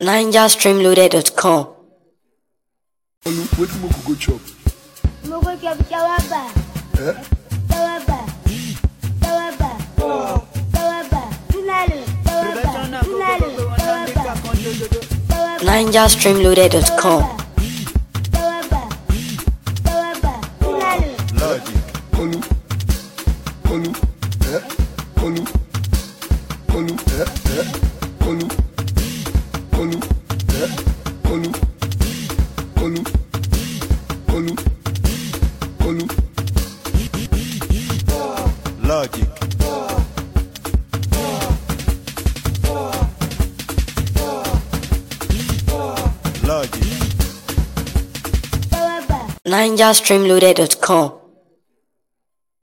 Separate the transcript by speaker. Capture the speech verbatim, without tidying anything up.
Speaker 1: ninja stream loaded dot com.
Speaker 2: Wetin make we go chop?
Speaker 3: Mo go chop shawaba.
Speaker 2: Eh?
Speaker 3: Shawaba. Shawaba. Shawaba. Tunalo. Shawaba. Tunalo. Shawaba.
Speaker 1: ninja stream loaded dot com.
Speaker 3: Shawaba. Shawaba. Tunalo.
Speaker 2: Logic. Kolu. Kolu. Eh? Kolu. Kolu. Eh? Eh? Kolu. Kolu. Eh? Kolu. Kolu. Kolu. Kolu. Logic. Logic.
Speaker 3: Shawaba.
Speaker 1: ninja stream loaded dot com.